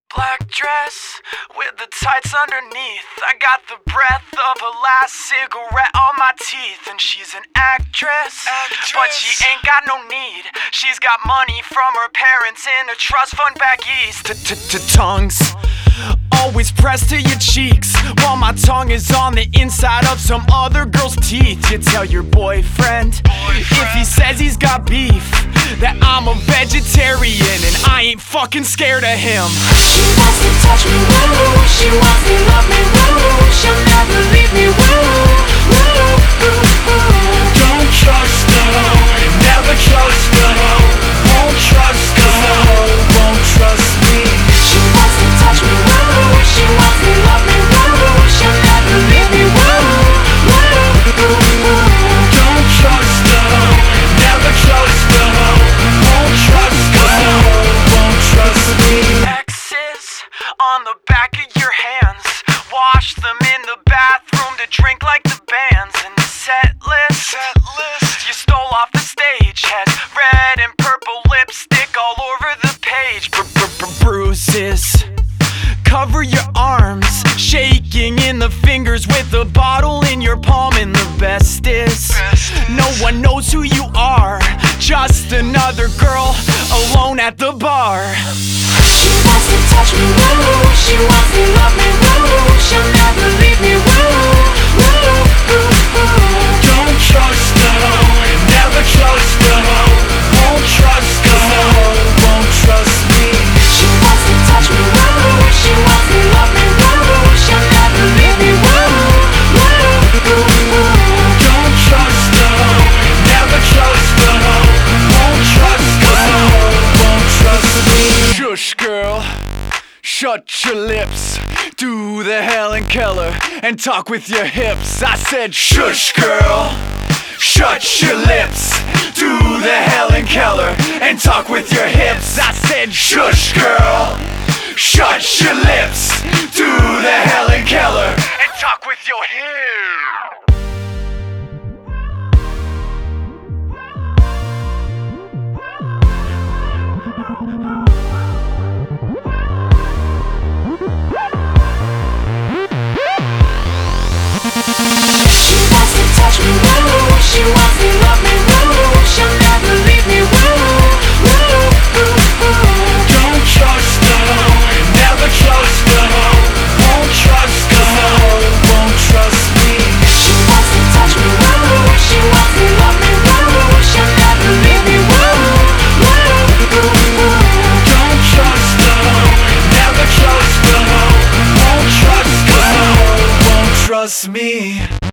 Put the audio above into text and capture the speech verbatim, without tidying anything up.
Black dress with the tights underneath. I got the breath of her last cigarette on my teeth. And she's an actress, actress, but she ain't got no need. She's got money from her parents in a trust fund back east. Tongues always pressed to your cheeks, while my tongue is on the inside of some other girl's teeth. You tell your boyfriend, boyfriend, if he says he's got beef, that I'm a vegetarian and I ain't fucking scared of him. She wants to touch me, woo. She wants to love me, woo. She'll never leave me, woo. Woo, woo, woo. Don't trust her, never trust her. Won't trust her, won't trust me. She wants to touch me, woo. She wants to love me, woo. She'll never leave me, woo. Woo, woo, woo. Don't trust her, never trust her. Won't trust her, won't trust me. X's on the back of your hands, wash them in the bathroom to drink like the bands. And the set list, set list you stole off the stage has red and purple lipstick all over the page. Bruises cover your arms, shaking in the fingers with a bottle in your palm. And the best is, no one knows who you are, just another girl alone at the bar. She wants to touch me, woo. She wants to love me, woo. She'll never leave me, woo. Woo, woo, woo. Don't trust her, never trust her. Won't trust her, won't trust me. She wants to touch me, woo. She wants to love me, woo. She'll never leave me, woo. Woo, woo, woo. Don't trust her, never trust her. Won't trust her, won't trust me. Shush, girl, shut your lips. Do the Helen Keller and talk with your hips. I said shush, girl, shut your lips. Do the Helen Keller and talk with your hips. I said shush, girl, shut your lips. Do the Helen Keller and talk with your hips. She wants to touch me, woo. She wants to love me, woo. She'll never leave me, woo. Woo, woo, woo. Don't trust her, never trust her. Won't trust her, won't trust me. She wants to touch me, woo. She wants to love me, woo. She'll never leave me, woo. Woo, woo, woo. Don't trust her, never trust her. Won't trust her, won't trust me.